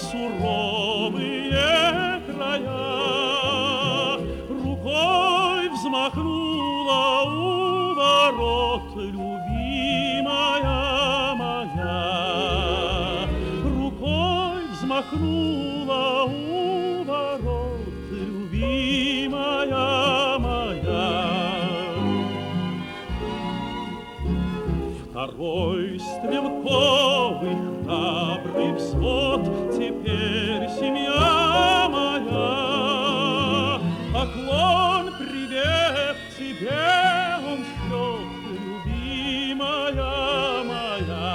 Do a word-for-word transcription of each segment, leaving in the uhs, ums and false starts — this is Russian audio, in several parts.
суровые края. Рукой взмахнула у ворот любимая моя. Рукой взмахнула у ворот любимая моя. Второй стрелковый храбрый взвод, теперь семья моя. Поклон, привет тебе он шлет, любимая моя.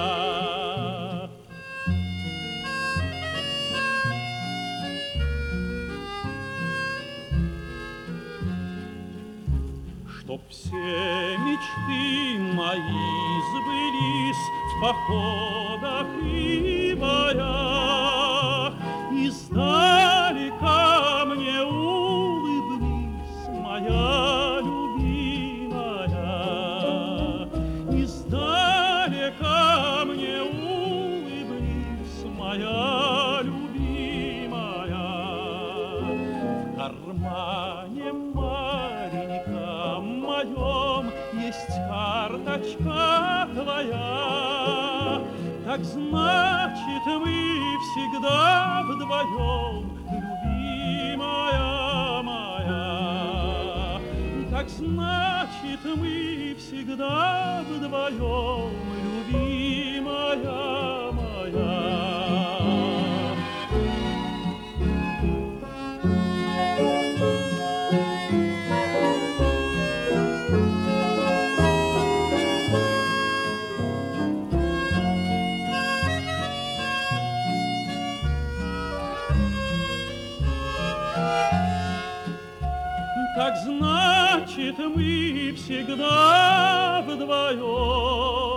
Чтоб все мечты мои сбылись в походах и боях, издалека мне улыбнись, моя любимая. Издалека мне улыбнись, моя любимая. В кармане маленьком моем есть карточка твоя. Так значит, мы всегда вдвоем, любимая моя. Так значит, мы всегда вдвоем, любимая моя. Так значит, мы всегда вдвоем.